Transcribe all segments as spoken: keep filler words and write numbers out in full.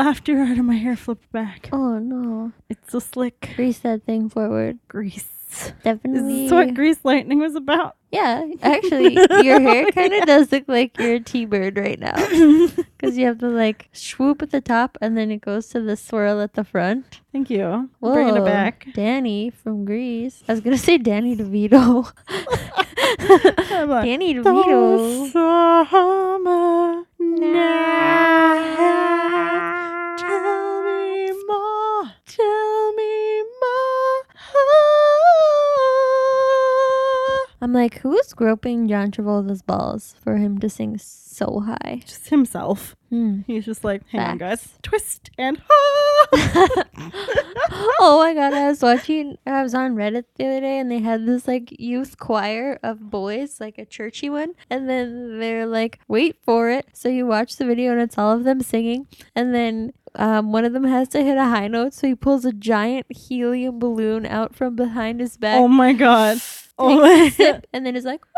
laughed too hard and my hair flipped back. Oh no. It's so slick. Grease that thing forward. Grease. Definitely. Is this what Grease Lightning was about? Yeah, actually, your hair kind of does look like you're a T-bird right now. Because you have the, like, swoop at the top, and then it goes to the swirl at the front. Thank you. Whoa, Bringing it back. Danny from Grease. I was going to say Danny DeVito. I'm like, Danny DeVito. Summer night. Tell me more. Tell me more. I'm like, who's groping John Travolta's balls for him to sing so high? Just himself. Hmm. He's just like, hang on, Facts. guys. Twist and Oh my god, I was watching, I was on Reddit the other day and they had this like youth choir of boys, like a churchy one. And then they're like, wait for it. So you watch the video and it's all of them singing. And then um, one of them has to hit a high note. So he pulls a giant helium balloon out from behind his back. Oh my god. Oh takes my a sip, and then it's like,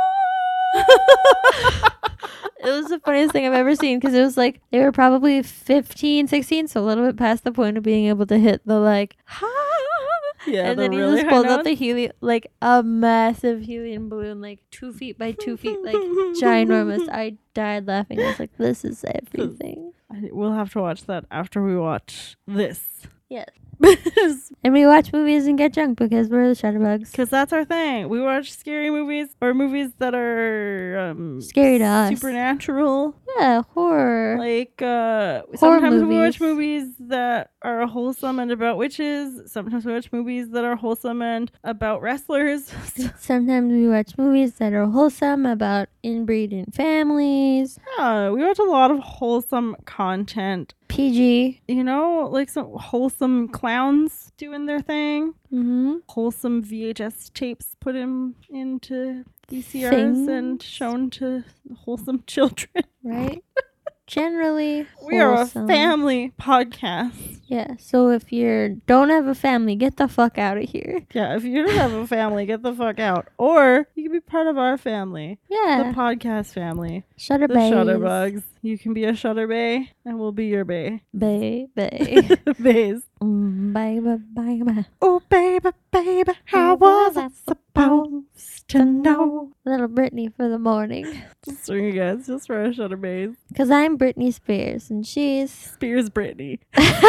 it was the funniest thing I've ever seen because it was like they were probably fifteen, sixteen, so a little bit past the point of being able to hit the like, Yeah, and the then he really just high pulled out notes. the helium, like a massive helium balloon, like two feet by two feet, like ginormous. I died laughing. I was like, this is everything. I, we'll have to watch that after we watch this. Yes. Because And we watch movies and get drunk because we're the Shutterbugs. that's our thing. We watch scary movies or movies that are um, Scary to us. supernatural. Yeah, horror. Like, uh, Horror sometimes we watch movies. movies that are wholesome and about witches. Sometimes we watch movies that are wholesome and about wrestlers. Sometimes we watch movies that are wholesome about inbreeding families. Yeah, we watch a lot of wholesome content. P G. You know, like some wholesome clowns doing their thing. Mm-hmm. Wholesome V H S tapes put in into V C Rs Things. and shown to wholesome children. Right? Generally We are a wholesome. family podcast. Yeah. So if you don't have a family, get the fuck out of here. Yeah, if you don't have a family, get the fuck out. Or you can be part of our family, the Yeah. podcast family, Shutter the bays. Shutterbugs. You can be a Shutter Bay, and we'll be your Bay. Bay. Bay. Bays. mm, bye, bye, bye, bye. Oh, baby, baby, how was I supposed to know? Little Britney for the morning. Just for you guys, just for our Shutter Bays. Because I'm Britney Spears and she's... Spears Brittany.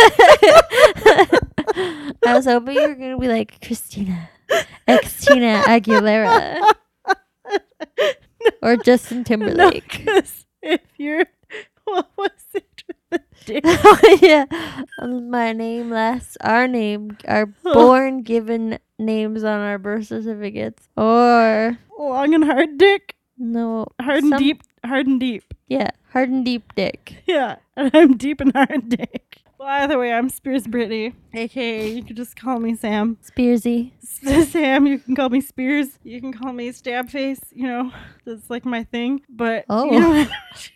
I was hoping you were going to be like Christina. Ex-Tina Aguilera. Or Justin No, Timberlake. 'cause if you're... What was it with the dick? Yeah. My name, last, our name, our born given names on our birth certificates. Or, Long and hard dick. no. Hard and some- deep. Hard and deep. Yeah. Hard and deep dick. Yeah. And I'm deep and hard dick. Well, either way, I'm Spears Brittany. A K A you can just call me Sam. Spearsy. S- Sam, you can call me Spears. You can call me Stab Face. You know, that's like my thing. But, Oh. you know,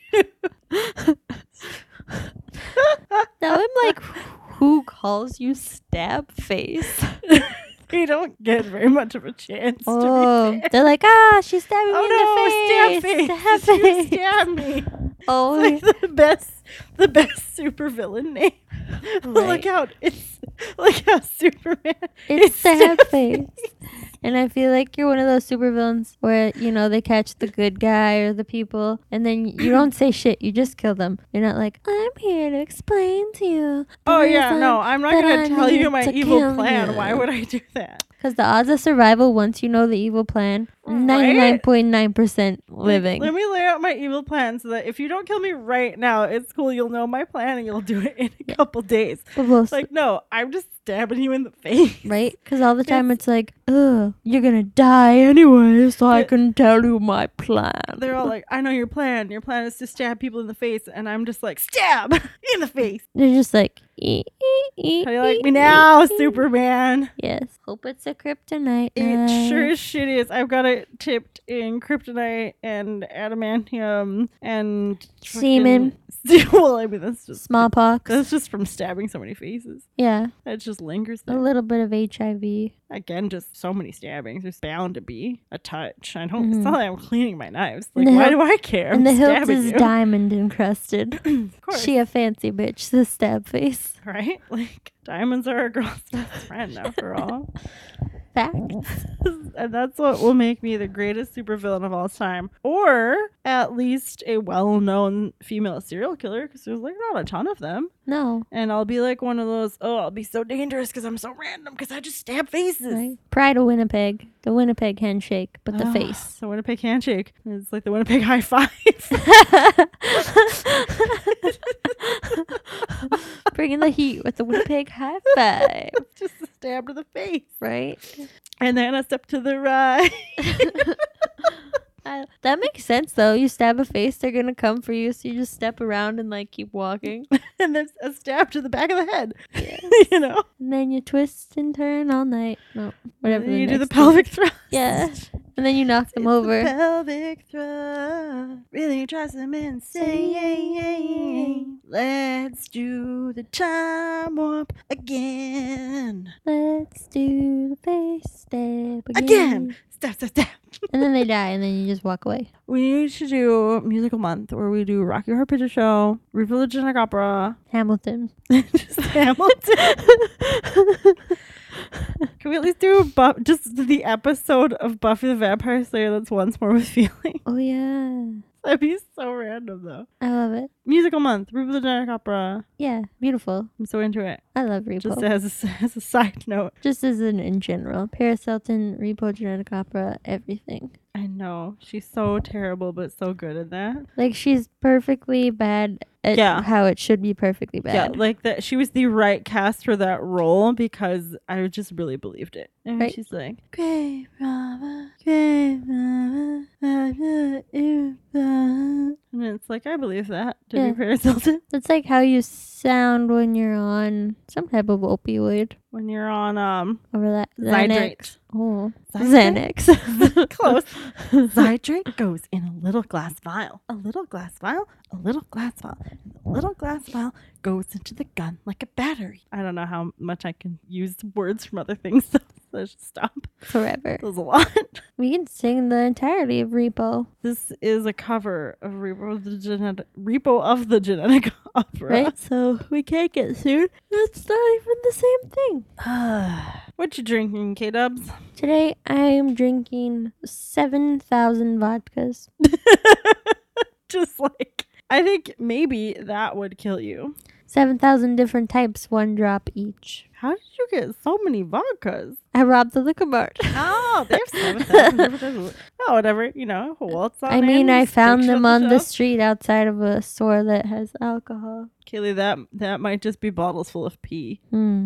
Now I'm like, who calls you stab face? we don't get very much of a chance to Oh, be fair. they're like, ah, she's stabbing Oh me no, in the face. stab face. Stab You face. stab me. Oh, It's like the best, the best supervillain name. Look Right. out! It's look how Superman. it's Stab stab face. And I feel like you're one of those supervillains where, you know, they catch the good guy or the people, and then you don't say shit. You just kill them. You're not like, I'm here to explain to you. Oh yeah, no, I'm not that gonna I tell you need my to evil kill plan. you. Why would I do that? Because the odds of survival once you know the evil plan, Right? ninety-nine point nine percent living. Let me lay out my evil plan so that if you don't kill me right now, it's cool. You'll know my plan and you'll do it in a Yeah. couple days. But we'll Like, no, I'm just stabbing you in the face. right? Because all the time It's- it's, like, ugh, you're gonna die anyway, so I It- can tell you my plan. They're all like, I know your plan. Your plan is to stab people in the face. And I'm just like, stab in the face. They're just like, ee, ee, ee, How do you like ee, me ee, now, ee. Superman? Yes. Hope it's a kryptonite. It night. sure as shit is. I've got a got tipped in kryptonite and adamantium and Semen. fucking- Well, I mean that's just Smallpox. that's just from stabbing so many faces. Yeah. That just lingers A there. little bit of H I V. Again, just so many stabbings. There's bound to be a touch. I don't. Mhm. It's not like I'm cleaning my knives. And Like, the why hilt- do I care? And I'm the hilt stabbing is you. diamond encrusted. Of course, She a fancy bitch. The stab face. right? Like diamonds are a girl's best friend after all. Fact. And that's what will make me the greatest supervillain of all time, or at least a well-known female serial killer, because there's like not a ton of them. No. And I'll be like one of those. Oh, I'll be so dangerous because I'm so random because I just stab faces. Right. Pride of Winnipeg. The Winnipeg handshake, but the Ah, face. The Winnipeg handshake. It's like the Winnipeg high five. Bringing the heat with the Winnipeg high five. Just a stab to the face. Right? And then a step to the right. I, that makes sense though. You stab a face, they're gonna come for you, so you just step around and like keep walking. And then a stab to the back of the head. Yes. You know? And then you twist and turn all night. No, whatever. And then the you do the next pelvic thing- thrust. Yeah. And then you knock them It's the over. pelvic thrust really drives them insane. Let's do the time warp again. Let's do the face step again. Again. Step, step, step. And then they die, and then you just walk away. We need to do musical month where we do Rocky Horror Picture Show, Revival of Genetic Opera, Hamilton. just Hamilton. Can we at least do a bu- just the episode of Buffy the Vampire Slayer that's once more with feeling? Oh yeah, That'd be so random though. I love it. Musical month, Revival of Genetic Opera. Yeah, beautiful. I'm so into it. I love Repo. Just Just, as a, as a side note. as in in general, Paris Hilton, Repo, Genetic Opera, everything. I know. She's so terrible, but so good at that. Like she's perfectly bad at Yeah. how it should be perfectly Yeah, bad. like that. She was the right cast for that role because I just really believed it. And Right. she's like, "Great mama, great mama, I love you, mama." And it's like, I believe that to Yeah. be Paris Hilton. It's like how you sound when you're on some type of opioid. When you're on um Over that Zydrate. Oh, Zydrate? Xanax. Close. Zydrate goes in a little glass vial. A little glass vial, a little glass vial. And the little glass vial goes into the gun like a battery. I don't know how much I can use words from other things, so let's just stop. Forever. That was a lot. We can sing the entirety of Repo, This is a cover of Repo of the Genetic Repo of the Genetic Opera. right? So we can't get sued. It's not even the same thing. What you drinking, K-Dubs? Today I am drinking seven thousand vodkas. Just like, I think maybe that would kill you. seven thousand different types, one drop each. How did you get so many vodkas? I robbed the liquor mart. Oh, they have seven thousand different types. Oh, whatever. You know, what's on I mean, in, I just found picture them on the shelf. street outside of a store that has alcohol. Kaylee, that that might just be bottles full of pee. Hmm.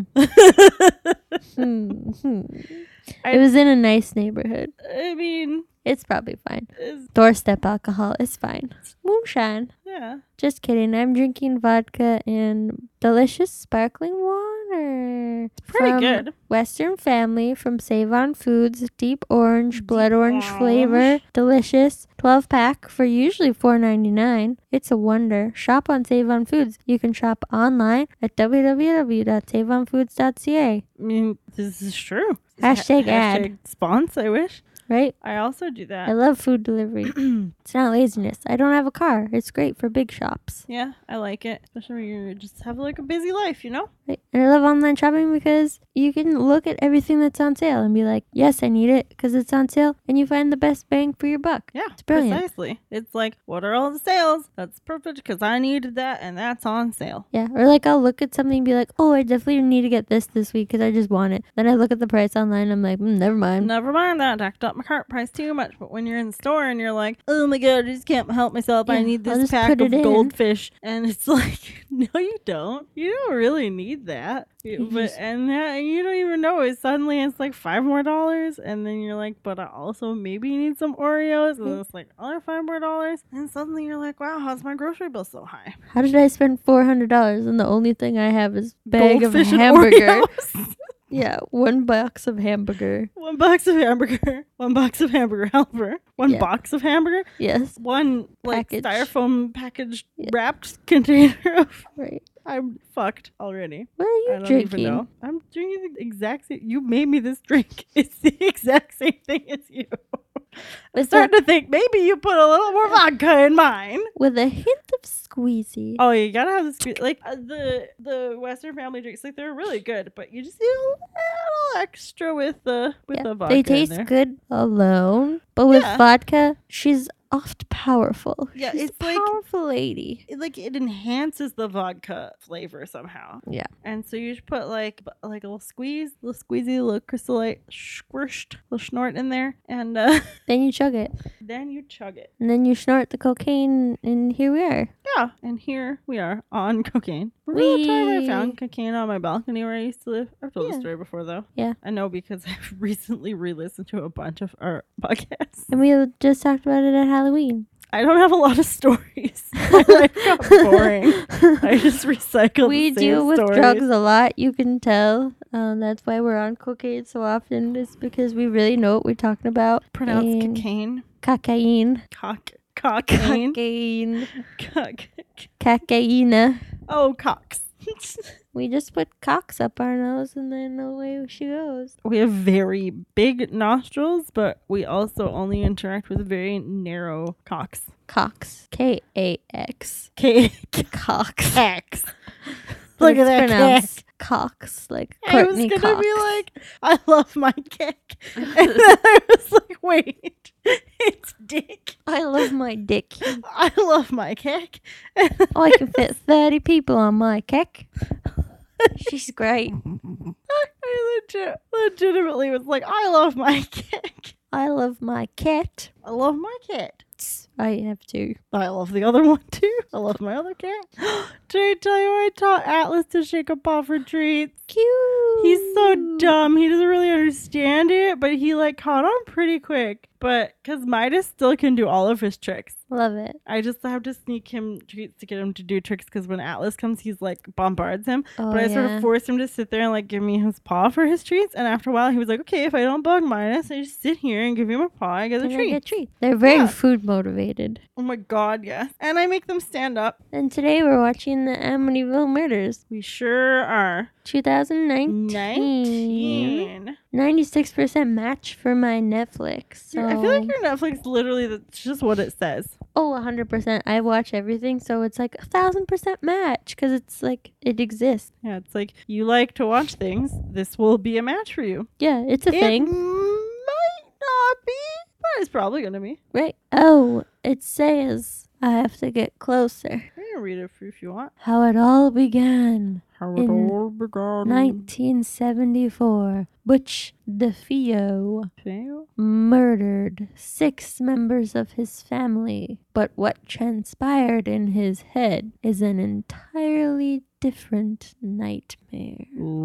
Hmm. hmm. I- It was in a nice neighborhood. I mean, It's probably fine. it's, Doorstep alcohol is fine. Moonshine. yeah. Just kidding. I'm drinking vodka and delicious sparkling water. Pretty From good. Western Family from Save On Foods. Deep orange, blood Deep orange orange. flavor. Delicious. twelve pack for usually four ninety-nine. It's a wonder. Shop on Save On Foods. You can shop online at w w w dot save on foods dot c a. I mean, this is true. Hashtag ad. Hashtag spons, I wish. Right? I also do I that. love food delivery. It's not laziness. I don't have a car. It's great for big shops. Yeah, I like it. Especially when you just have like a busy life, you know? Right? And I love online shopping because you can look at everything that's on sale and be like, yes, I need it because it's on sale. And you find the best bang for your buck. Yeah, It's brilliant. precisely. It's like, what are all the sales? That's perfect because I needed that and that's on sale. Yeah. Or like I'll look at something and be like, oh, I definitely need to get this this week because I just want it. Then I look at the price online. I'm like, mm, never mind. Never mind that. Jacked up my cart price too much. But when you're in the store and you're like, oh my God, I just can't help myself. I Yeah, need I'll this just pack put of it in. goldfish. And it's like, no, you don't. You don't really need that. You- You But just- and that, you don't even know it. Suddenly it's like five more dollars. And then you're like, but I also maybe need some Oreos. And it's like another five more dollars. And suddenly you're like, wow, how's my grocery bill so high? How did I spend four hundred dollars and the only thing I have is bag Goldfish of and hamburger? Oreos. Yeah, one box of hamburger. One box of hamburger. One box of hamburger helper. One Yeah. box of hamburger. Yes, One like Package. styrofoam packaged Yeah. wrapped container of. right. I'm fucked already. What are I you don't drinking? even know. I'm drinking the exact same. You made me this drink. It's the exact same thing as you. I'm With, a, starting to think maybe you put a little more vodka in mine. with a hint of squeezy. Oh, you gotta have the sque- like uh, the the Western family drinks. Like they're really good, but you just need a little extra with the with Yeah, the vodka. they in taste there. good alone, but with Yeah. vodka, she's oft powerful. Yeah, she's it's a like- powerful lady. It, like it enhances the vodka flavor somehow. Yeah. And so you just put like b- like a little squeeze, little squeezy, little crystallite, squished, little snort in there, and uh, Then you chug it, then you chug it. and then you snort the cocaine, and here we are. Yeah, and here we are on cocaine. Remember the time I We- found cocaine on my balcony where I used to live? I've told Yeah. the story before though. Yeah. I know because I've recently re-listened to a bunch of our podcasts. And we just talked about it at Halloween. I don't have a lot of stories. My life got boring. I just recycle we the same deal with stories. drugs a lot, you can tell. Um, that's why we're on cocaine so often. It's because we really know what we're talking about. Pronounced And cocaine. Cocaine. Cock. Cocaine. Cocaine. Cock. Cocaine. Oh, cocks. We just put cocks up our nose and then away she goes. We have very big nostrils, but we also only interact with very narrow cocks. Cox. K A X. K. Cox. X. But Look at it's that pronounced Cox, like I was Courtney gonna Cox. be like, I love my kick, and then I was like, wait, it's dick. I love my dick. I love my kick. Oh, I can fit thirty people on my kick. She's great. I legit, legitimately was like, I love my kick. I love my cat. I love my cat. I have two. I love the other one too. I love my other cat. Did I tell you I taught Atlas to shake a paw for treats? Cute. He's so dumb. He doesn't really understand it, but he like caught on pretty quick. But because Midas still can do all of his tricks. Love it. I just have to sneak him treats to get him to do tricks because when Atlas comes, he's like bombards him. Oh, but I yeah. sort of forced him to sit there and like give me his paw for his treats. And after a while, he was like, okay, if I don't bug Midas, I just sit here and give you my paw. I get the And I treat. get treats. They're very Yeah. food motivated. Oh my God, yes. And I make them stand up. And today we're watching the Amityville Murders, We sure are. twenty nineteen. nineteen. ninety-six percent match for my Netflix. So, I feel like your Netflix literally, that's just what it says. oh, one hundred percent. I watch everything, so it's like a thousand percent match because it's like it exists. Yeah, it's like you like to watch things. This will be a match for you. Yeah, it's a It thing. might not be, but it's probably going to be. Right. Oh, it says I have to get closer. I can read it for you if you want. How it all began. How it all began. nineteen seventy-four. Butch DeFeo Fail? murdered six members of his family. But what transpired in his head is an entirely different nightmare.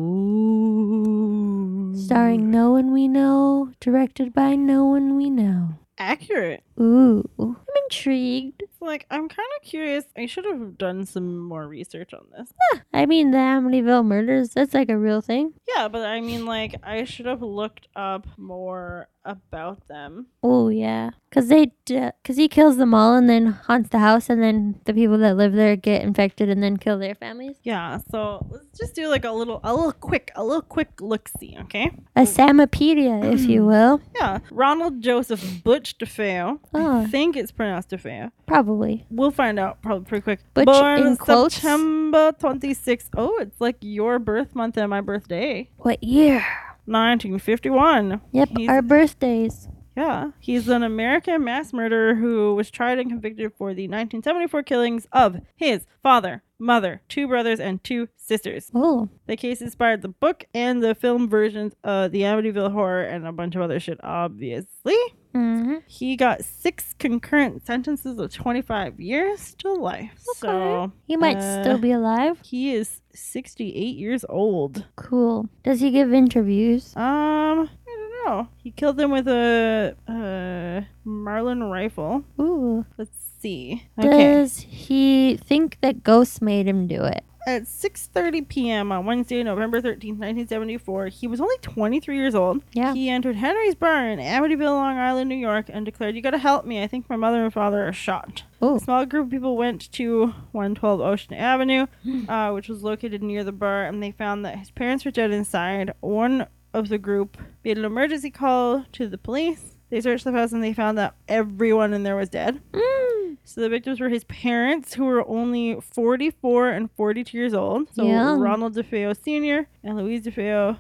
Ooh. Starring No One We Know, directed by No One We Know. Accurate. Ooh, I'm intrigued. It's like, I'm kind of curious. I should have done some more research on this. I mean, the Amityville murders, that's like a real thing. Yeah, but I mean, like, I should have looked up more about them. Oh, yeah. Because they, d- cause he kills them all and then haunts the house, and then the people that live there get infected and then kill their families. Yeah, so let's just do like a little, a little quick, a little quick look-see, okay? A Samapedia, if you will. Yeah, Ronald Joseph Butch DeFeo. I Oh. think it's pronounced DeFeo. Probably. We'll find out probably pretty quick. Butch Born in quotes. September twenty-sixth. Oh, it's like your birth month and my birthday. What year? nineteen fifty-one. Yep, He's- our birthdays. Yeah, he's an American mass murderer who was tried and convicted for the nineteen seventy-four killings of his father, mother, two brothers, and two sisters. Oh, The case inspired the book and the film versions of the Amityville Horror and a bunch of other shit, obviously. mm-hmm. He got six concurrent sentences of twenty-five years to life. So He might uh, still be alive. he is sixty-eight years old. Cool. Does he give interviews? Um, I don't know. He killed them with a uh, Marlin rifle. Ooh. Let's see. Okay. Does he think that ghosts made him do it? at six thirty p.m. on Wednesday, November thirteenth, nineteen seventy-four, he was only twenty-three years old. Yeah. He entered Henry's bar in Amityville, Long Island, New York, and declared, "You gotta help me. I think my mother and father are shot." Oh. A small group of people went to one twelve Ocean Avenue, uh, which was located near the bar, and they found that his parents were dead inside. One of the group made an emergency call to the police. They searched the house and they found that everyone in there was dead. Mm. So the victims were his parents, who were only forty-four and forty-two years old. So Young. Ronald DeFeo Senior and Louise DeFeo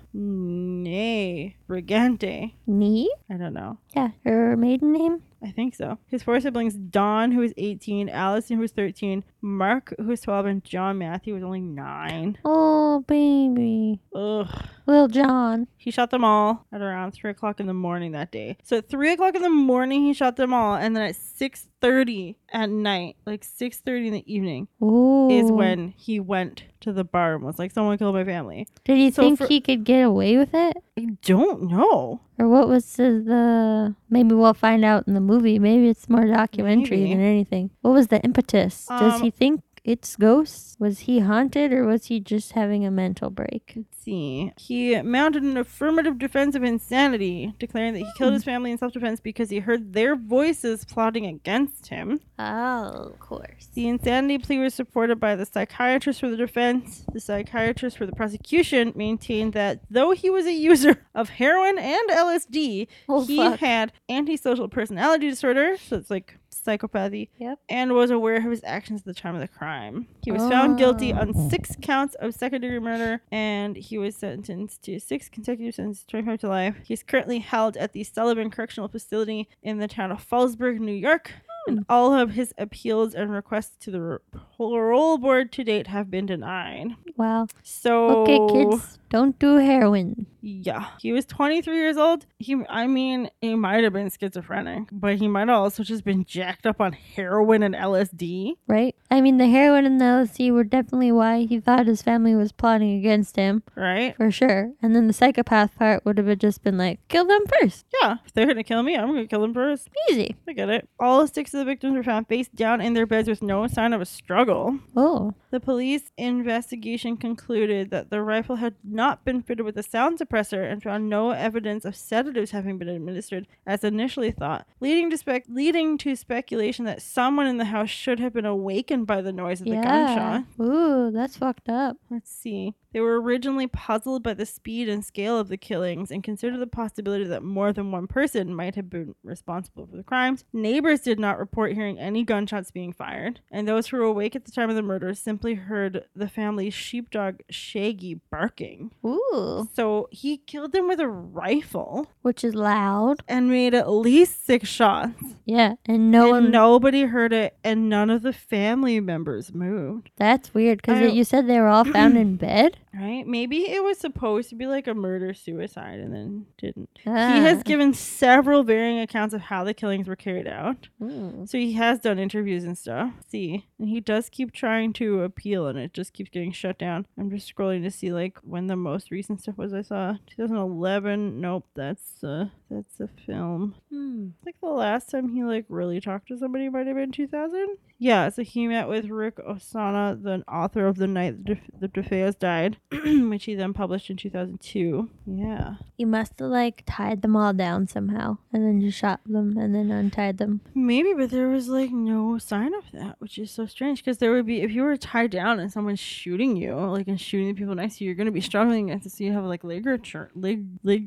Nay Brigante. Nee? I don't know. Yeah. Her maiden name? I think so. His four siblings, Don, who was eighteen, Allison, who was thirteen, Mark, who was twelve, and John Matthew was only nine. Oh, baby. Ugh. Little John. He shot them all at around three o'clock in the morning that day. So at three o'clock in the morning, he shot them all. And then at six thirty at night, like six thirty in the evening, Ooh. is when he went to the bar and was like, someone killed my family. Did he So think for- he could get away with it? I don't know. Or what was the, the... Maybe we'll find out in the movie. Maybe it's more documentary Maybe. than anything. What was the impetus? Does Um, he think it's ghosts? Was he haunted or was he just having a mental break? Let's see. He mounted an affirmative defense of insanity, declaring that he killed his family in self-defense because he heard their voices plotting against him. Oh, of course. The insanity plea was supported by the psychiatrist for the defense. The psychiatrist for the prosecution maintained that though he was a user of heroin and L S D, Oh, he fuck. had antisocial personality disorder, so it's like psychopathy, Yep. and was aware of his actions at the time of the crime. He was found guilty on Oh. six counts of second-degree murder, and he was sentenced to six consecutive sentences, twenty-five to life. He's currently held at the Sullivan Correctional Facility in the town of Fallsburg, New York. And all of his appeals and requests to the parole board to date have been denied. Wow. So, Okay, kids, don't do heroin. yeah, he was twenty-three years old. He, I mean, he might have been schizophrenic, but he might have also just been jacked up on heroin and L S D. Right? I mean, the heroin and the L S D were definitely why he thought his family was plotting against him, Right? for sure. And then the psychopath part would have just been like, kill them first. Yeah, if they're gonna kill me, I'm gonna kill them first. Easy. I get it. All six of the victims were found face down in their beds with no sign of a struggle. Oh. The police investigation concluded that the rifle had not been fitted with a sound suppressor and found no evidence of sedatives having been administered, as initially thought, leading to spec- leading to speculation that someone in the house should have been awakened by the noise of the Yeah. gunshot. Ooh, that's fucked up. Let's see. They were originally puzzled by the speed and scale of the killings and considered the possibility that more than one person might have been responsible for the crimes. Neighbors did not report hearing any gunshots being fired, and those who were awake at the time of the murders simply heard the family's sheepdog Shaggy barking. Ooh. So he killed them with a rifle Which is loud. and made at least six shots. Yeah. And no and one. nobody heard it, and none of the family members moved. That's weird because I- you said they were all found in bed. Right? Maybe it was supposed to be like a murder suicide and then didn't. Ah. He has given several varying accounts of how the killings were carried out. Ooh. So he has done interviews and stuff. See, and he does keep trying to appeal and it just keeps getting shut down. I'm just scrolling to see like when the most recent stuff was I saw. twenty eleven. Nope, that's uh that's a film. Hmm. I think the last time he like really talked to somebody might have been two thousand. Yeah, so he met with Rick Osana, the author of The Night the, Def- the DeFeos Died, which he then published in two thousand two. Yeah. You must have like tied them all down somehow and then just shot them and then untied them. Maybe, but there was like no sign of that, which is so strange because there would be, if you were tied down and someone's shooting you, like and shooting the people next to you, you're going to be struggling to see you have like ligature, lig, lig,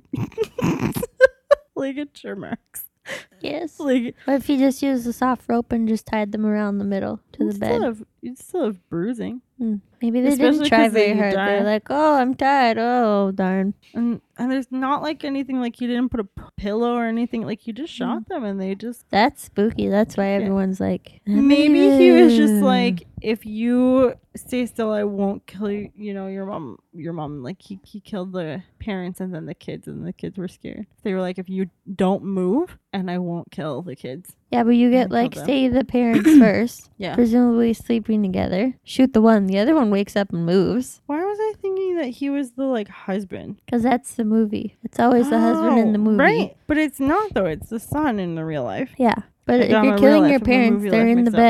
ligature marks. Yes. Like, What if he just used a soft rope and just tied them around the middle to you'd the still bed? have, you'd still have bruising. Hmm. Maybe they Especially didn't try 'cause they very hard. die. They're like, oh, I'm tied. Oh, darn. And and there's not like anything like you didn't put a p- pillow or anything. Like you just shot them and they just. That's spooky. That's why everyone's like, Maybe he was just "Ew." like, if you stay still, I won't kill you. You know, your mom, your mom, like he, he killed the parents and then the kids, and the kids were scared. They were like, if you don't move, and I won't kill the kids. Yeah, but you get I'll like, kill them. say the parents first, Yeah. presumably sleeping together. Shoot the one. The other one wakes up and moves. Why was I thinking that he was the like husband? Because that's the movie. It's always the husband in the Oh, movie. right? But it's not though. It's the son in the real life. Yeah. But Like, if on you're the real killing life your and the parents, movie they're life in the mix up. bed.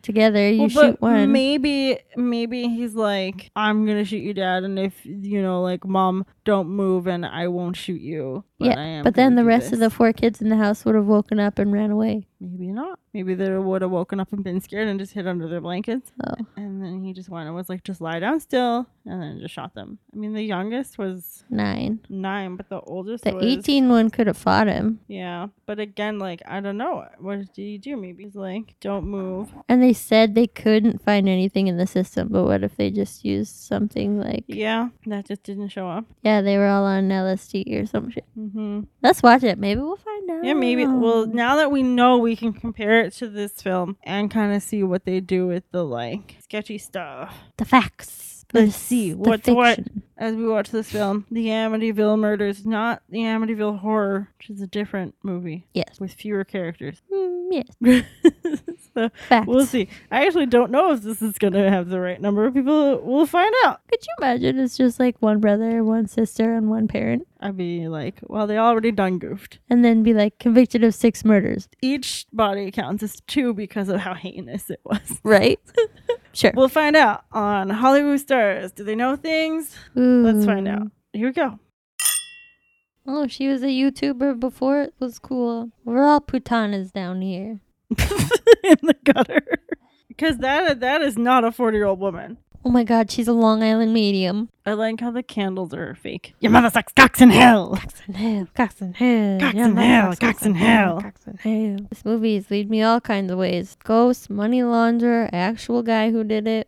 together. You Well, shoot but one. maybe maybe he's like, I'm gonna shoot you, Dad, and if you know, like, Mom, don't move, and I won't shoot you. But yeah, I am but then gonna the do rest of the this." four kids in the house would have woken up and ran away. Maybe not. Maybe they would have woken up and been scared and just hid under their blankets. Oh, And then he just went and was like, just lie down still, and then just shot them. I mean, the youngest was nine. nine, but the oldest The was eighteen one could have fought him. Yeah, but again, like, I don't know. What did he do? Maybe he's like, don't move. And they said they couldn't find anything in the system, but what if they just used something like, Yeah, that just didn't show up. yeah, they were all on L S D or some shit. Mm-hmm. Let's watch it. Maybe we'll find out. Yeah, maybe. Well, now that we know, we can compare it to this film and kind of see what they do with the, like, sketchy stuff. The facts. Let's the- see the what's what fiction. as we watch this film. The Amityville Murders, not the Amityville Horror, which is a different movie Yes. with fewer characters. Mm, yes. So Facts. we'll see. I actually don't know if this is going to have the right number of people. We'll find out. Could you imagine it's just like one brother, one sister, and one parent? I'd be like, well, they already done goofed. And then be like convicted of six murders. Each body counts as two because of how heinous it was. Right? Sure. We'll find out on Hollywood Stars. Do they know things? Let's find Ooh. out. Here we go. Oh, she was a YouTuber before it was cool. We're all putanas down here. In the gutter. Because that that is not a forty-year-old woman. Oh my god, she's a Long Island medium. I like how the candles are fake. Your mother sucks cocks in hell. Cocks in hell, cocks in hell. Cocks Yeah, in my hell, cocks cocks in hell. Cocks in hell. This movie is lead me all kinds of ways. Ghost, money launderer, actual guy who did it.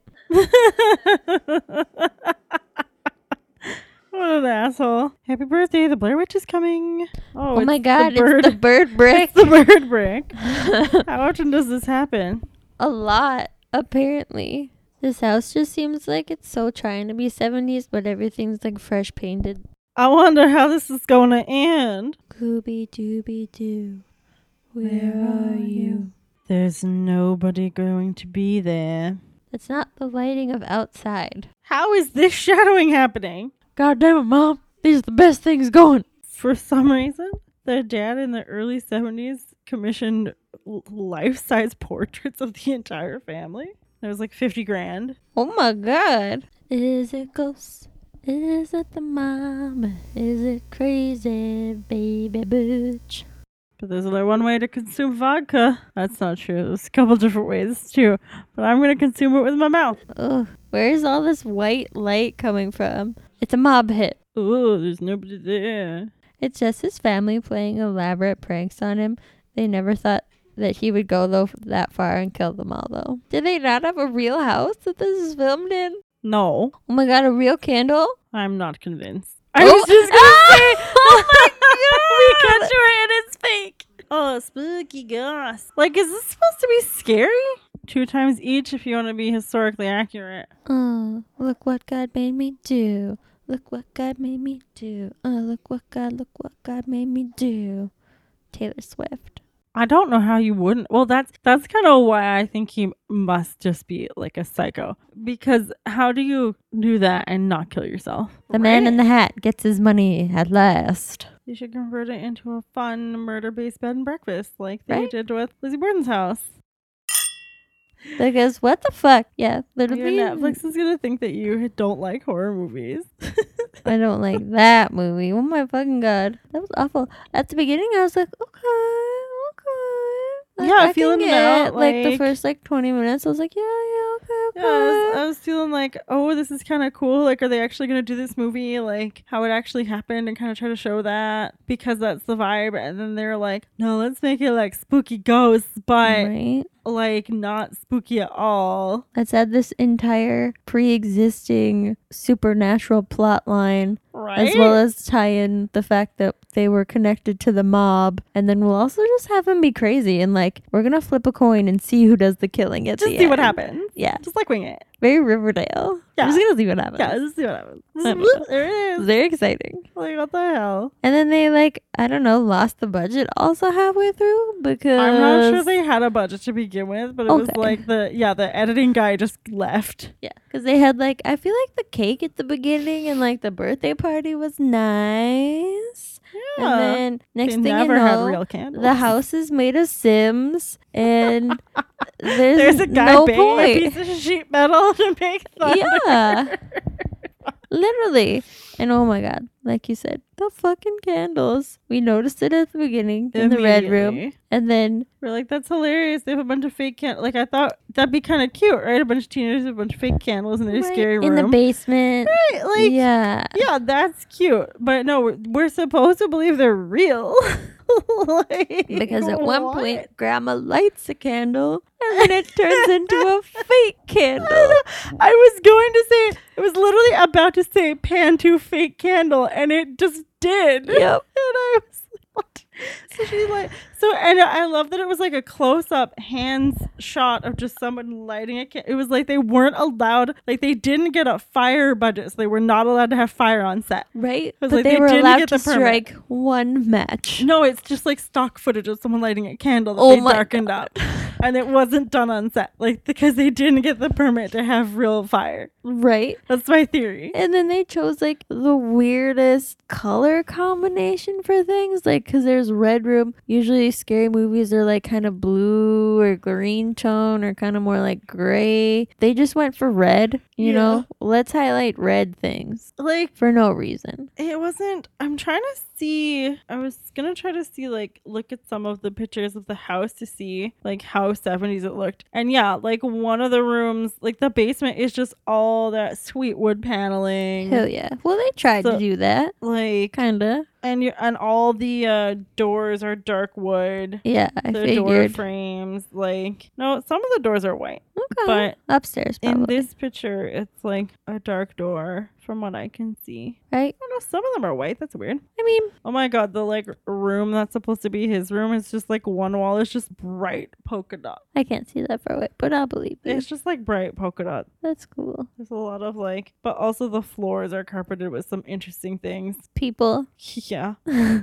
What an asshole. Happy birthday, the Blair Witch is coming. Oh, Oh, it's my god, the bird. it's the bird brick. It's the bird brick. How often does this happen? A lot, apparently. This house just seems like it's so trying to be seventies, but everything's like fresh painted. I wonder how this is going to end. Gooby dooby doo, where are you? There's nobody going to be there. It's not the lighting of outside. How is this shadowing happening? God damn it, Mom. These are the best things going. For some reason, their dad in the early seventies commissioned l- life-size portraits of the entire family. It was like fifty grand. Oh my god. Is it ghosts? Is it the mama? Is it crazy baby butch? But there's only one way to consume vodka. That's not true. There's a couple different ways too. But I'm going to consume it with my mouth. Ugh. Where's all this white light coming from? It's a mob hit. Ooh, there's nobody there. It's just his family playing elaborate pranks on him. They never thought that he would go though that far and kill them all though. Did they not have a real house that this is filmed in? No, Oh my god, a real candle? I'm not convinced. I Oh, was just going to ah! say, Oh my we god! cut to it and it's fake. Oh, spooky ghost. Like, is this supposed to be scary? Two times each if you want to be historically accurate. Oh, look what God made me do. Look what God made me do. Oh, look what God, look what God made me do. Taylor Swift. I don't know how you wouldn't. Well, that's that's kind of why I think he must just be like a psycho. Because how do you do that and not kill yourself? The man in the hat gets his money at last. You should convert it into a fun murder-based bed and breakfast like they Right? did with Lizzie Borden's house. Because what the fuck? Yeah, Your literally. Netflix is gonna think that you don't like horror movies. I don't like that movie. Oh my fucking god. That was awful. At the beginning, I was like, okay, okay. Like, Yeah, I can feeling it get out, Like, the like- first like twenty minutes, I was like, yeah, yeah, okay, okay. Yeah, I was, I was feeling like, oh, this is kind of cool. Like, are they actually going to do this movie? Like, how it actually happened and kind of try to show that because that's the vibe. And then they're like, no, let's make it like spooky ghosts, but Right? like not spooky at all. Let's add this entire pre-existing supernatural plot line, Right? as well as tie in the fact that they were connected to the mob, and then we'll also just have them be crazy and like we're gonna flip a coin and see who does the killing at Just the see what end. happens. Yeah, Just like wing it. very Riverdale. Yeah. I'm just gonna see what happens. Yeah, just see what happens. I don't know. There it It's is. very exciting. Like, what the hell? And then they like I don't know lost the budget also halfway through because I'm not sure they had a budget to begin with, but it was Okay. like the, yeah, the editing guy just left. Yeah, because they had like I feel like the cake at the beginning and like the birthday party was nice. Yeah. And then next they thing never you had know, real candles. the house is made of Sims, and there's, There's a guy no banging point. a piece of sheet metal to make thunder. Yeah. Literally. And oh my god, like you said, the fucking candles. We noticed it at the beginning in the red room. Immediately. And then, We're like, that's hilarious. They have a bunch of fake candles. Like, I thought that'd be kind of cute, right? A bunch of teenagers with a bunch of fake candles in their right, scary room. in the basement. Right, like, yeah. yeah. that's cute. But no, we're, we're supposed to believe they're real. Like, Because at one what? point, Grandma lights a candle, and then it turns into a fake candle. I was going to say, it was literally about to say pan to fake candle, and it just did. Yep. And I was like, what? So she's like, so, and I love that it was like a close up hands shot of just someone lighting a candle. It was like they weren't allowed, like they didn't get a fire budget, so they were not allowed to have fire on set. Right? was But like, they, they were didn't allowed get to the permit. strike one match. No, it's just like stock footage of someone lighting a candle that Oh they my darkened God. up. And it wasn't done on set, like because they didn't get the permit to have real fire. Right? That's my theory. And then they chose like the weirdest color combination for things. Like, because there's red room. Usually scary movies are like kind of blue or green tone or kind of more like gray. They just went for red, you Yeah. know? Let's highlight red things Like, for no reason. it wasn't, I'm trying to see, I was gonna try to see, like, look at some of the pictures of the house to see, like, how seventies it looked. And yeah, like, one of the rooms, like, the basement is just all that sweet wood paneling. Hell yeah. Well, they tried So- to do that. Like, Kinda. and you, and all the uh, doors are dark wood. Yeah, I The door figured. frames, like, no, some of the doors are white. Okay. But upstairs, in probably. this picture, it's like a dark door from what I can see. Right? I don't know, some of them are white. That's weird. I mean, Oh my god, the like room that's supposed to be his room is just like one wall is just bright polka dot. I can't see that far away, but I'll believe you. It's just like bright polka dot. That's cool. There's a lot of like, but also the floors are carpeted with some interesting things. People. Yeah.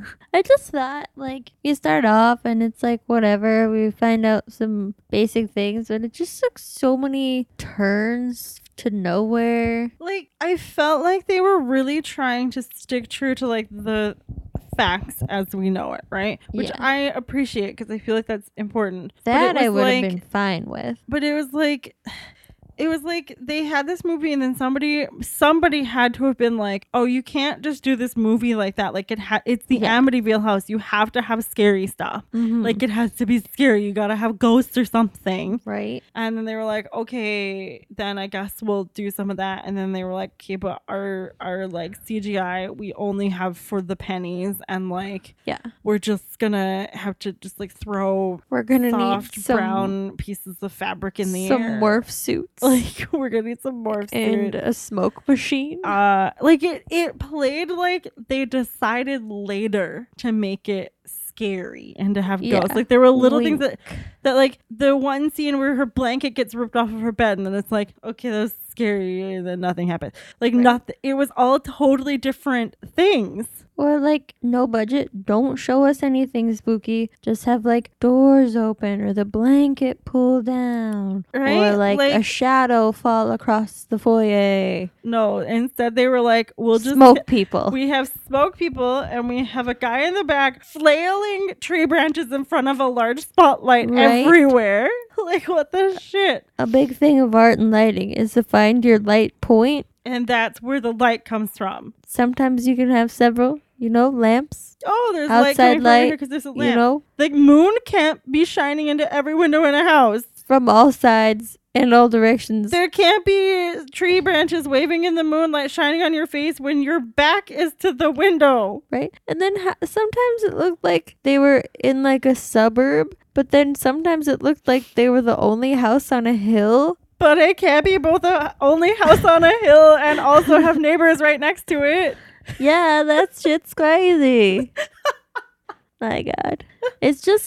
I just thought, like, you start off and it's like, whatever. We find out some basic things, but it just took so many turns to nowhere. Like, I felt like they were really trying to stick true to like the facts as we know it, right? Which Yeah. I appreciate because I feel like that's important. But That it I was, would have like- been fine with. But it was like, it was like they had this movie and then somebody somebody had to have been like, oh, you can't just do this movie like that. Like it ha- it's the Yeah. Amityville house. You have to have scary stuff. Mhm. Like it has to be scary. You gotta have ghosts or something. Right? And then they were like, okay, then I guess we'll do some of that. And then they were like, okay, but our our like C G I we only have for the pennies, and like Yeah. we're just gonna have to just like throw We're going to soft need some, brown pieces of fabric in the some air. morph suits Like we're gonna need some morph and suit. a smoke machine. Uh, like it it played like they decided later to make it scary and to have Yeah. ghosts. Like there were little things Wink. that that like the one scene where her blanket gets ripped off of her bed and then it's like, okay, that was scary, and then nothing happened. Like Right. nothing. It was all totally different things. Or like no budget, don't show us anything spooky. Just have like doors open or the blanket pull down. Right? Or like, a Like- shadow fall across the foyer. No, instead they were like, we'll just Smoke people. We have smoke people, and we have a guy in the back flailing tree branches in front of a large spotlight Right. everywhere. Like, what the shit? A big thing of art and lighting is to find your light point. And that's where the light comes from. Sometimes you can have several, you know, lamps. Oh, there's light Outside coming from light, here because there's a lamp. You know, Like, moon can't be shining into every window in a house. from all sides and all directions. There can't be tree branches waving in the moonlight shining on your face when your back is to the window. Right? And then ha- sometimes it looked like they were in like a suburb, but then sometimes it looked like they were the only house on a hill. But it can't be both the only house on a hill and also have neighbors right next to it. Yeah, that shit's crazy. My God. It's just like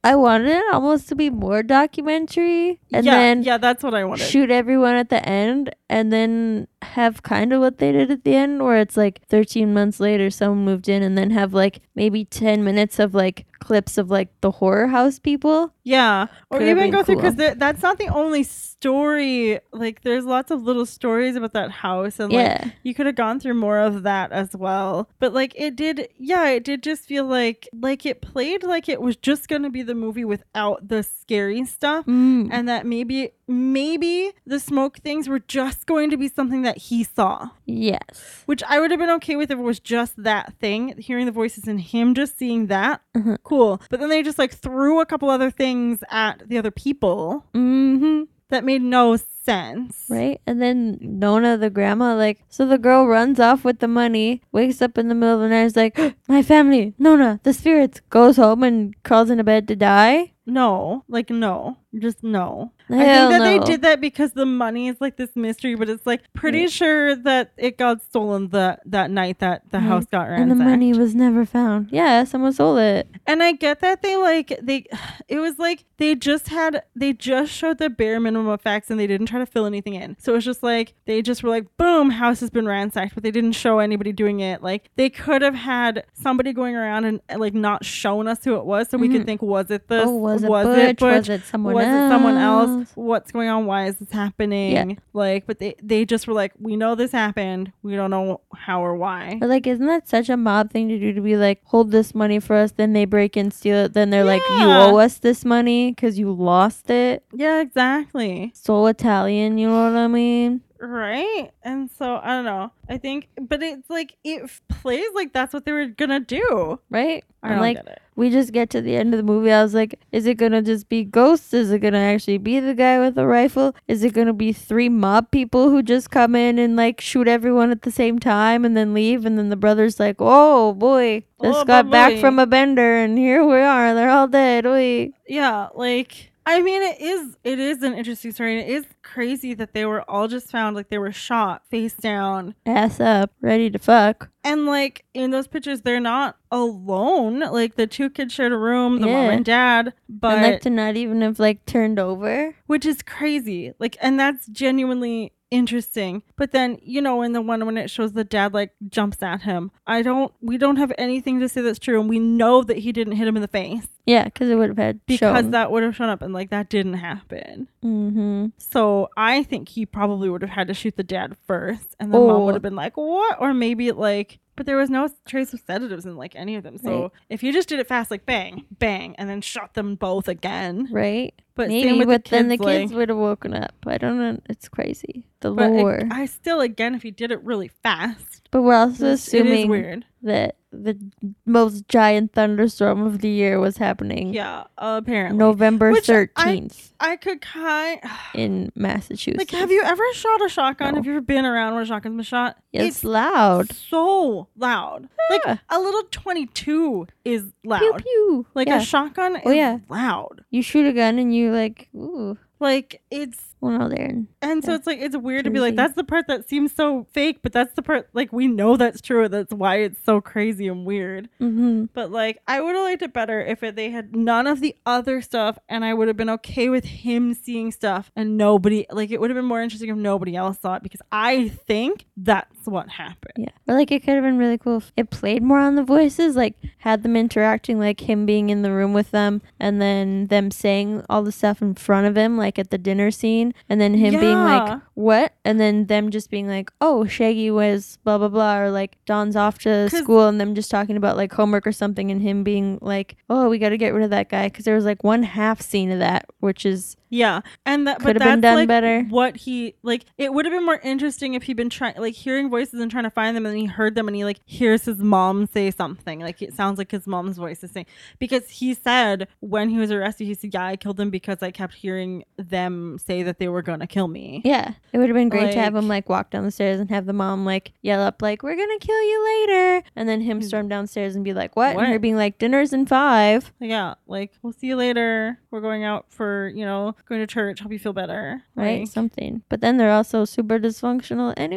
I wanted it almost to be more documentary, and yeah, then yeah, that's what I wanted. shoot everyone at the end, and then have kind of what they did at the end, where it's like thirteen months later someone moved in, and then have like maybe ten minutes of like clips of like the horror house people. Yeah, or Could've even been go through cool. because that's not the only story. Like, there's lots of little stories about that house, and like Yeah. you could have gone through more of that as well. But like it did, yeah, it did just feel like like it played like it was just gonna be the movie without the scary stuff, Mm. and that maybe maybe the smoke things were just going to be something that he saw. Yes. Which I would have been okay with if it was just that thing, hearing the voices and him just seeing that. Uh-huh. Cool. But then they just like threw a couple other things at the other people Mm-hmm. that made no sense. Right? And then Nona, the grandma, like, so the girl runs off with the money, wakes up in the middle of the night, is like, my family, Nona, the spirits, goes home and crawls into bed to die. No, like no, just no. I Hell think that they no. did that because the money is like this mystery, but it's like pretty Yeah. sure that it got stolen the that night that the Right. house got ransacked. And the money was never found. Yeah, someone stole it. And I get that they like they it was like they just had they just showed the bare minimum of facts and they didn't try to fill anything in. So it was just like they just were like, boom, house has been ransacked, but they didn't show anybody doing it. Like they could have had somebody going around and like not showing us who it was so we could Mhm. think, was it this? Oh, was it was Butch? it Butch? Was it someone was else? it someone else? What's going on? Why is this happening? Yeah. Like, but they they just were like, we know this happened. We don't know how or why. But like, isn't that such a mob thing to do, to be like, hold this money for us, then they break and steal it, then they're like, you Yeah. owe us this money because you lost it? Yeah, exactly. So Italian, you know what I mean? Right? And so I don't know. I think, but it's like it f- plays like that's what they were gonna do. Right? I I'm don't like, get it. we just get to the end of the movie. I was like, is it gonna just be ghosts? Is it gonna actually be the guy with the rifle? Is it gonna be three mob people who just come in and like shoot everyone at the same time and then leave? And then the brother's like, oh boy, just Oh, got boy. back from a bender and here we are. They're all dead. Oy. Yeah, like I mean, it is it is an interesting story, and it is crazy that they were all just found like they were shot face down, Ass up, ready to fuck. and like in those pictures, they're not alone. Like the two kids shared a room, the mom Yeah. and dad, but and like to not even have like turned over. which is crazy. Like, and that's genuinely interesting. But then, you know, in the one when it shows the dad like jumps at him, I don't, we don't have anything to say that's true. And we know that he didn't hit him in the face Yeah, because it would have had because shown. that would have shown up and like that didn't happen. Mm-hmm. So I think he probably would have had to shoot the dad first. And the mom Oh. would have been like, what? Or maybe like, but there was no trace of sedatives in like any of them. So Right. if you just did it fast, like bang, bang, and then shot them both again. Right? But same Maybe, with but the then the kids, kids like- would have woken up. I don't know. It's crazy. The But lore. it, I still, again, if you did it really fast, but we're also it's- it is assuming weird. that the most giant thunderstorm of the year was happening Yeah, apparently. November Which I- thirteenth I could kind in Massachusetts. like. Have you ever shot a shotgun? No. Have you ever been around when a shotgun's been shot? It's loud. so loud. Yeah. Like a little twenty-two is loud. Pew pew. Like yeah. a shotgun Oh, is yeah. loud. You shoot a gun and you like, ooh, Like it's. well, no, there. And so Yeah. it's like it's weird to be like Crazy. that's the part that seems so fake, but that's the part like we know that's true. That's why it's so crazy and weird. Mm-hmm. But like I would have liked it better if it, they had none of the other stuff, and I would have been okay with him seeing stuff and nobody like it would have been more interesting if nobody else saw it because I think that's what happened. Yeah. But like it could have been really cool if it played more on the voices, like had them interacting, like him being in the room with them and then them saying all the stuff in front of him, like at the dinner scene, and then him being like, Yeah. what? And then them just being like, oh, Shaggy was blah, blah, blah. Or like Dawn's off to 'Cause- school and them just talking about like homework or something and him being like, oh, we got to get rid of that guy. Because there was like one half scene of that, which is Yeah, and that but Could have that's been done like better. what he like. It would have been more interesting if he'd been trying like hearing voices and trying to find them, and then he heard them and he like hears his mom say something. Like it sounds like his mom's voice is saying because he said when he was arrested, he said, "Yeah, I killed them because I kept hearing them say that they were gonna kill me." yeah, it would have been great to have Like- him like walk down the stairs and have the mom like yell up like, we're gonna kill you later, and then him storm downstairs and be like, what? What? And her being like, dinner's in five. Yeah, like we'll see you later. We're going out for you know going to church. Hope you feel better. Right, Like, something. But then they're also super dysfunctional anyway.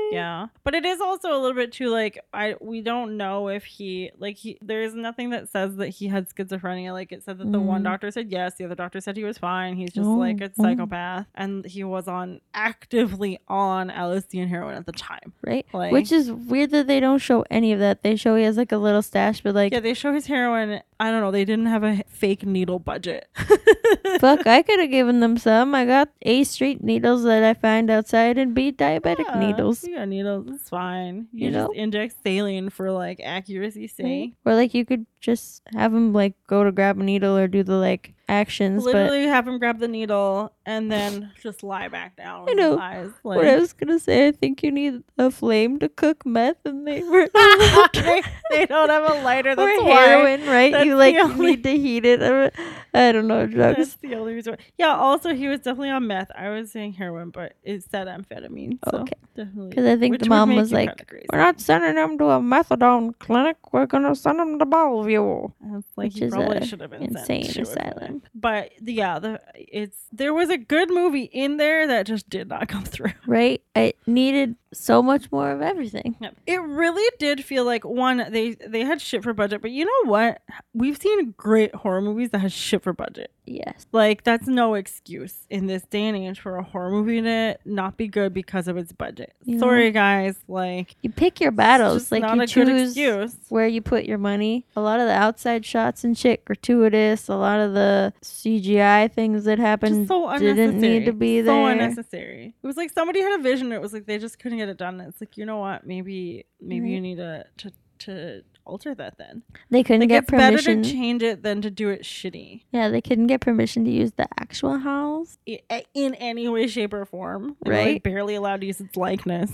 Yeah, but it is also a little bit too like I we don't know if he like he there is nothing that says that he had schizophrenia. Like it said that the one Mm. doctor said yes, the other doctor said he was fine. He's just Oh, like a oh. psychopath, and he was on actively on L S D and heroin at the time. Right? Like, Which is weird that they don't show any of that. They show he has like a little stash, but like, yeah, they show his heroin. I don't know. They didn't have a fake needle budget. fuck, I could have given them some. I got A Street needles that I find outside and B diabetic Yeah, needles. You got needles. It's fine. You, You just know? inject saline for like accuracy's sake. Or like you could just have them like go to grab a needle or do the like actions. Literally have him grab the needle and then just lie back down. I know. With his eyes. But Like, what I was gonna say, I think you need a flame to cook meth, and they were they, they don't have a lighter. That's or why. heroin, right? That's You like the only- need to heat it. Or, I don't know drugs. That's the only reason. Yeah. Also, he was definitely on meth. I was saying heroin, but it said amphetamine. So Okay. definitely. Because I think which the would mom make was you like, kinda crazy. "We're not sending him to a methadone clinic. We're gonna send him to Bellevue." It's like Which he is probably a should have been insane sent to a asylum. clinic. But the- yeah, the it's there was a good movie in there that just did not come through. Right? I needed so much more of everything. Yep. It really did feel like one they they had shit for budget, but you know what? We've seen great horror movies that had shit for budget. Yes. Like that's no excuse in this day and age for a horror movie to not be good because of its budget. You know? Sorry guys, like You pick your it's battles. just Like not you a good choose excuse. where you put your money. A lot of the outside shots and shit gratuitous. A lot of the C G I things that happened Just so unnecessary. didn't need to be so there. unnecessary. It was like somebody had a vision. It was like they just couldn't get it done. It's like, you know what? Maybe maybe you Right. need to to to alter that then. They couldn't Like get it's better permission. to change it than to do it shitty. Yeah, they couldn't get permission to use the actual house. I- in any way, shape, or form. They were, Right. like, barely allowed to use its likeness.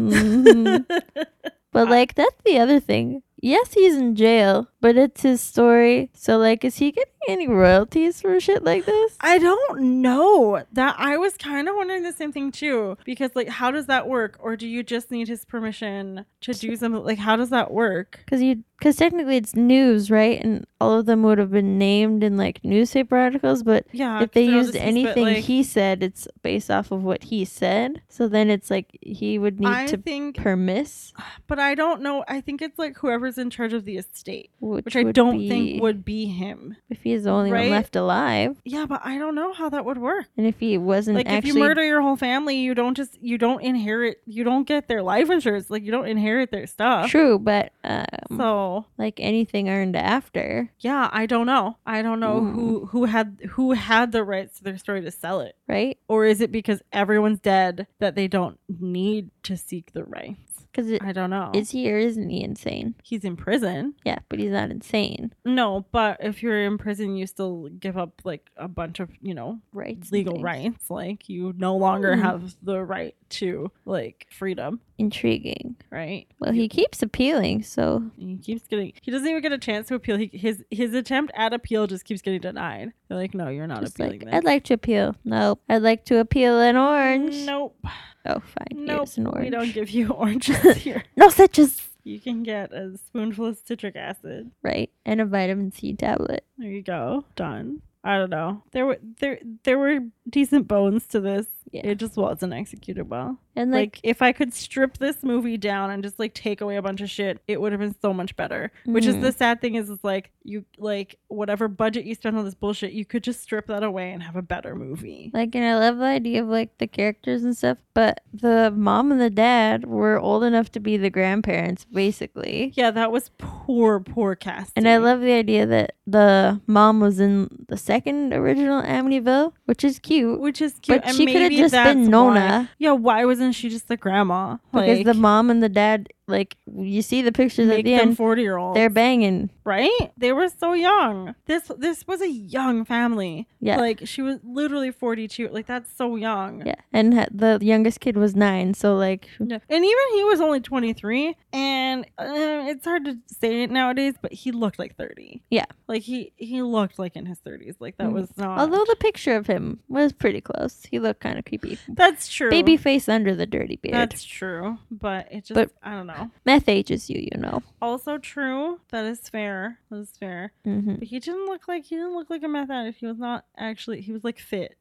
Mhm. But like that's the other thing. Yes, he's in jail, but it's his story. So like, is he getting any royalties for shit like this? I don't know. That I was kind of wondering the same thing too. Because like, how does that work? Or do you just need his permission to do something? Like, how does that work? Because you, because technically it's news, right? And all of them would have been named in like newspaper articles. But Yeah. if they 'cause they're all used deceased, but, anything like, he said, it's based off of what he said. So then it's like he would need I to think, permiss, but I don't know. I think it's like whoever's in charge of the estate, which, which I would don't be, think would be him. if he's the only right? one left alive, Yeah, but I don't know how that would work. and if he wasn't Like, if actually you murder your whole family, you don't just you don't inherit. You don't get their life insurance. Like, you don't inherit their stuff. true, but um, So like anything earned after, yeah, I don't know. I don't know Mm. who who had who had the rights to their story to sell it, right? or is it because everyone's dead that they don't need to seek the rights? Because I don't know. is he or isn't he insane? He's in prison. Yeah, but he's not insane. No, but if you're in prison, you still give up like a bunch of, you know, Rights. and legal things. rights. Like, you no longer Hmm. have the right to like freedom, Intriguing. right? Well, he keeps appealing, so He keeps getting. He doesn't even get a chance to appeal. He, his his attempt at appeal just keeps getting denied. They're like, no, you're not just appealing like, this. I'd like to appeal. Nope. I'd like to appeal an orange. Nope. Oh, fine. Nope. Here's an orange. We don't give you oranges here. No citrus. You can get a spoonful of citric acid. Right. And a vitamin C tablet. There you go. Done. I don't know. There were there there were decent bones to this. Yeah. It just wasn't executed well. And Like, like, if I could strip this movie down and just like take away a bunch of shit, it would have been so much better. Which is Mhm. the sad thing is, is like you like whatever budget you spend on this bullshit, you could just strip that away and have a better movie. like, and I love the idea of like the characters and stuff, but the mom and the dad were old enough to be the grandparents, basically. Yeah, that was poor, poor casting. And I love the idea that the mom was in the second original Amityville, which is cute. which is cute. But and she could have maybe just that's been why- Nona. Yeah, why wasn't she just the grandma? Because Like, the mom and the dad, like, you see the pictures at make the them end, forty year olds. they're banging. Right? They were so young. This this was a young family. Yeah. Like, she was literally forty-two. Like, that's so young. Yeah. And ha- the youngest kid was nine. So, like, Yeah. And even he was only twenty-three. And uh, it's hard to say it nowadays, but he looked like thirty. Yeah. Like, he, he looked like in his thirties. Like, that Mhm. was not. although the picture of him was pretty close, he looked kind of creepy. That's true. Baby face under the dirty beard. That's true. But it just, But- I don't know. Meth ages you, you know. Also true. That is fair. That is fair. hmm But he didn't look like he didn't look like a meth addict. He was not actually. He was like fit.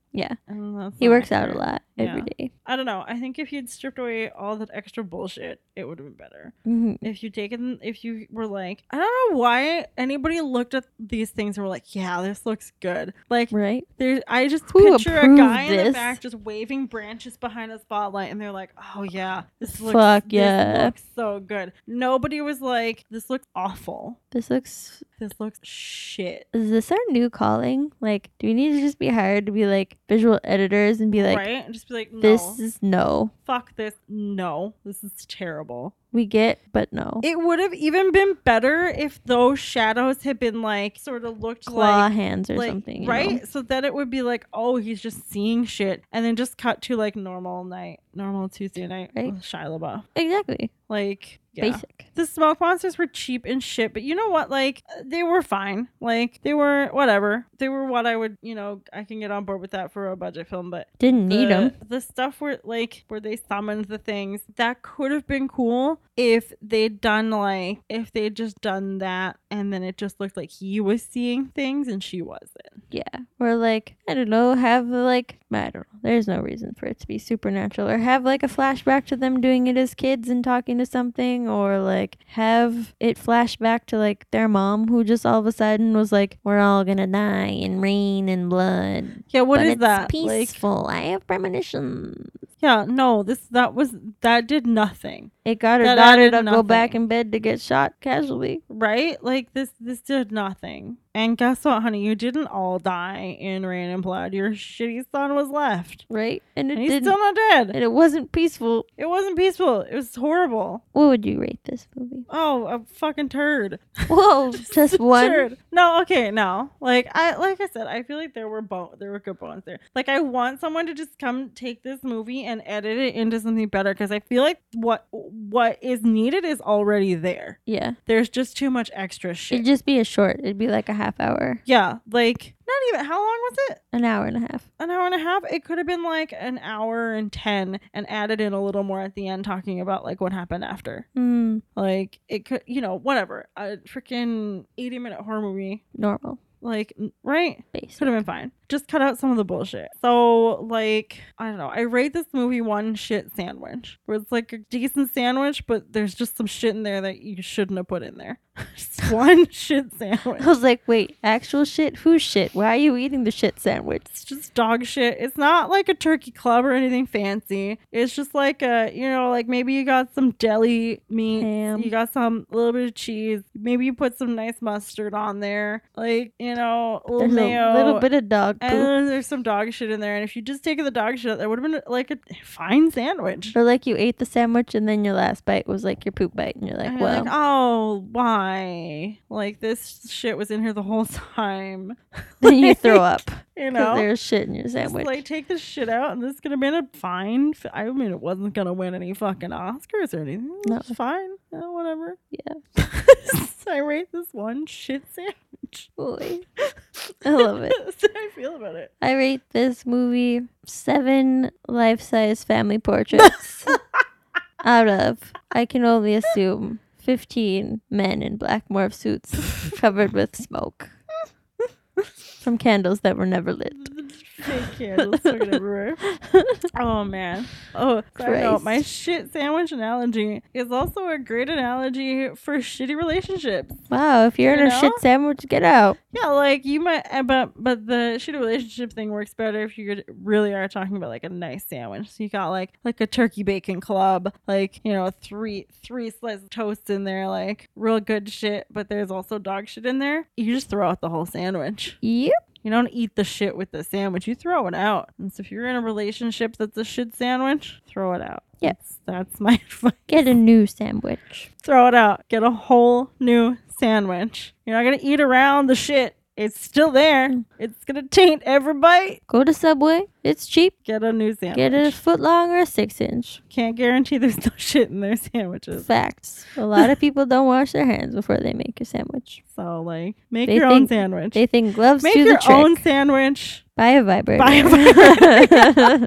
Yeah. And that's He not works out a accurate. lot every Yeah. day. I don't know. I think if you'd stripped away all that extra bullshit, it would have been better. Mm-hmm. If you taken, if you were like, I don't know why anybody looked at these things and were like, yeah, this looks good. Like, Right? there's, I just Who picture a approved guy in the this? back just waving branches behind a spotlight, and they're like, oh yeah, this looks, Fuck this yeah. looks so good. Nobody was like, this looks awful. This looks. This looks shit. Is this our new calling? Like, do we need to just be hired to be like visual editors and be like, right? And just be like, no, this is no. fuck this. No, this is terrible. We get, but no. It would have even been better if those shadows had been like sort of looked Claw like hands or like, something. You right? know? So then it would be like, oh, he's just seeing shit, and then just cut to like normal night, normal Tuesday night Right. with Shia LaBeouf. Exactly. Like, yeah. Basic. The smoke monsters were cheap and shit, but you know what? Like, they were fine. Like, they were whatever. They were what I would, you know, I can get on board with that for a budget film, but Didn't need the, them. the stuff where like where they summoned the things, that could have been cool if they'd done like if they'd just done that and then it just looked like he was seeing things and she wasn't. Yeah. Or like, I don't know, have like, I don't know. There's no reason for it to be supernatural. Or have like a flashback to them doing it as kids and talking to something. Or like have it flash back to like their mom who just all of a sudden was like, we're all gonna die in rain and blood. Yeah, what but is it's that? Like, peaceful. I have premonitions. yeah, no, this that was that did nothing. It got her That daughter added to go back nothing. in bed to get shot casually. Right? Like this this did nothing. And guess what, honey? You didn't all die in rain and blood. Your shitty son was left. Right? And it And he's didn't. still not dead. And it wasn't peaceful. It wasn't peaceful. It was horrible. What would you rate this movie? Oh, a fucking turd. Whoa, just a one? turd. No, okay, no. Like I like I said, I feel like there were bo- there were good bones there. Like I want someone to just come take this movie and edit it into something better because I feel like what what is needed is already there. Yeah. There's just too much extra shit. It'd just be a short. It'd be like a half hour. Yeah, like not even how long was it? An hour and a half. An hour and a half? It could have been like an hour and ten and added in a little more at the end talking about like what happened after. Mm, Like it could, you know, whatever. A freaking eighty minute horror movie. normal. Like, n- right? Basic. Could have been fine. Just cut out some of the bullshit. So, like, I don't know. I rate this movie one shit sandwich. Where it's like a decent sandwich, but there's just some shit in there that you shouldn't have put in there. Just one shit sandwich. I was like, wait, actual shit? Whose shit? Why are you eating the shit sandwich? It's just dog shit. It's not like a turkey club or anything fancy. It's just like a, you know, like maybe you got some deli meat. Ham. You got some, a little bit of cheese. Maybe you put some nice mustard on there. Like, you know, a little There's mayo. a little bit of dog And poop. then there's some dog shit in there. And if you just take the dog shit out, that would have been like a fine sandwich. Or like you ate the sandwich and then your last bite was like your poop bite. And you're like, And you're well, like, oh, why? Like, this shit was in here the whole time. then you throw Like, up. You Because know? there's shit in your Just, sandwich. like, take this shit out, and this could have been a fine. Fi- I mean, it wasn't gonna win any fucking Oscars or anything. It No. was fine. Yeah, whatever. Yeah. I rate this one shit sandwich. Boy. I love it. That's how I feel about it. I rate this movie seven life-size family portraits out of, I can only assume, fifteen men in black morph suits covered with smoke from candles that were never lit. Fake candles fucking everywhere. Oh man. Oh, side note, my shit sandwich analogy is also a great analogy for shitty relationships. Wow, if you're You in a know? shit sandwich, get out. Yeah, like you might, uh, but but the shitty relationship thing works better if you could really are talking about like a nice sandwich. So you got like like a turkey bacon club, like you know three three slices of toast in there, like real good shit. But there's also dog shit in there. You just throw out the whole sandwich. Yep. You don't eat the shit with the sandwich. You throw it out. And so if you're in a relationship that's a shit sandwich, throw it out. Yep. That's, that's my advice. Get a new sandwich. Throw it out. Get a whole new sandwich. You're not going to eat around the shit. It's still there. It's going to taint every bite. Go to Subway. It's cheap. Get a new sandwich. Get a foot long or a six inch. Can't guarantee there's no shit in their sandwiches. Facts. A lot of people don't wash their hands before they make a sandwich. So, like, make They your own think- sandwich. They think gloves Make do your the trick. own sandwich. Buy a vibrator. Buy a vibrator.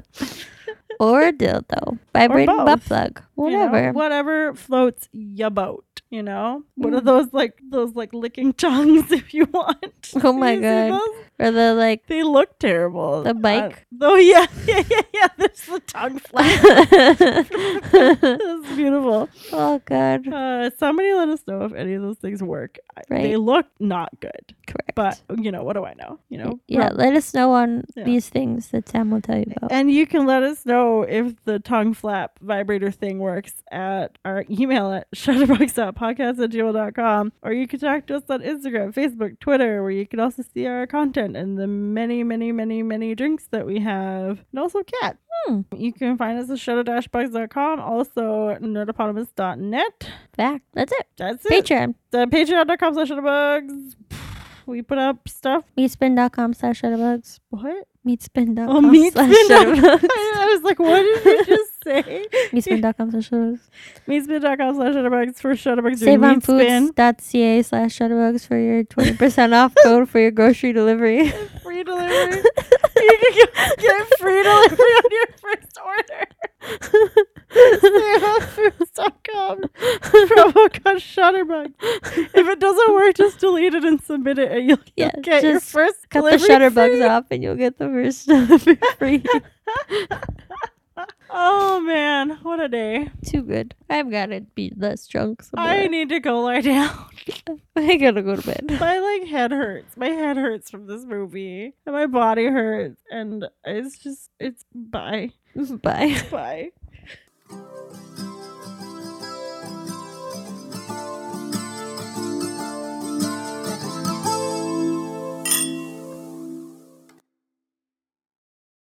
Or a dildo. Vibrating butt both. plug. You know, Whatever. whatever floats your boat. You know, what are Mm. those like those like licking tongues if you want? Oh my You see God. those? Or the like They look terrible. The bike? Uh, oh, yeah. Yeah, yeah, yeah. There's the tongue flap. That's beautiful. Oh god. Uh, somebody let us know if any of those things work. Right. They look not good. Correct. But, you know, what do I know? You know? Yeah, Prob- let us know on Yeah. these things that Sam will tell you about. And you can let us know if the tongue flap vibrator thing works at our email at shutterbugs dot podcast at gmail dot com. Or you can talk to us on Instagram, Facebook, Twitter, where you can also see our content and the many, many, many, many drinks that we have. And also cat. Hmm. You can find us at shutter dash bugs dot com. Also nerdopotamus dot net. Fact. That's it. That's it. Patreon. The patreon dot com slash shutterbugs. We put up stuff. Meatspin.com slash shutterbugs. What? Meatspin.com Oh, meatspin. slash shutterbugs. I was like, what did you just say? Meatspin.com slash shutterbugs. Meatspin.com slash shutterbugs for shutterbugs doing meat spin. Saveonfoods.ca slash shutterbugs for your twenty percent off code for your grocery delivery. Free delivery. You can get, get free delivery on your first order. save on foods dot com. Promo code shutterbugs. If it doesn't work, just delete it and submit it, and you'll, Yeah, you'll get your just first Cut the delivery shutterbugs free. off and you'll get the first delivery free. Oh man, what a day. Too good. I've got to be less drunk somewhere. I need to go lie down. I gotta go to bed. My like head hurts. My head hurts from this movie. And my body hurts. And it's just, it's bye. Bye. Bye.